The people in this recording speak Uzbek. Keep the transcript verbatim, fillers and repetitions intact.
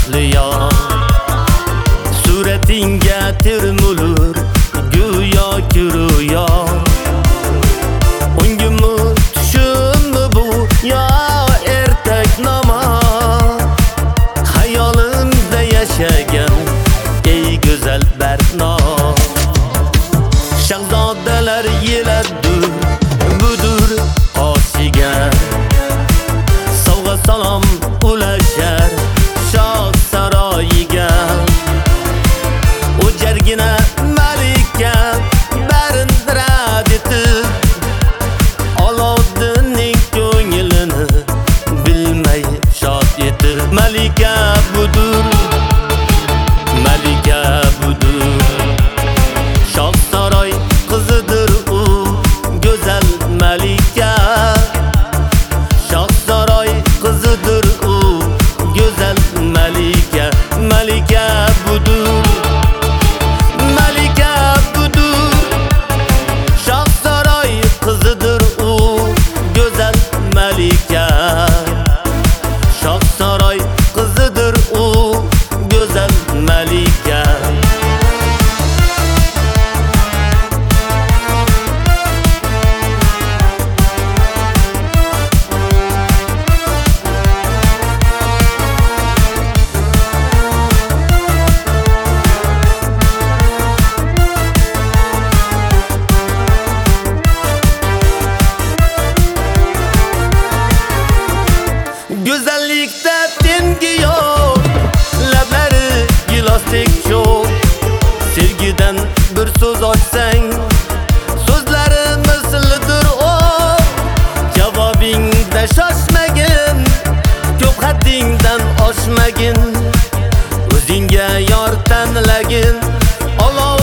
asliyo suratinga termulur go'yo kiruyo ungimi tushimmi bu yo ertaknoma hayolimda yashagan ey go'zal Barno shahzodalar yeladur budur qoshiga sovg'a salom ulashar shoh saroyiga o'jargina malika barindiradi etib Oloddinning ko'nglini bilmay shod etib malika budur malika budur shoh saroy qizidir u go'zal malika shoh saroy qizidir u go'zal malika malika budur malika budur shoh saroy qizidir u go'zal malika shoh saroy qizidir u go'zal malika Güzellikte tengi yok, labları gilastik çok. Sevgiden bir söz açsan, sözleri mislidir o. Cevabingda şaşmagin, ko'p haddingdan oshmagin. O'zingga yor tanlagin, olov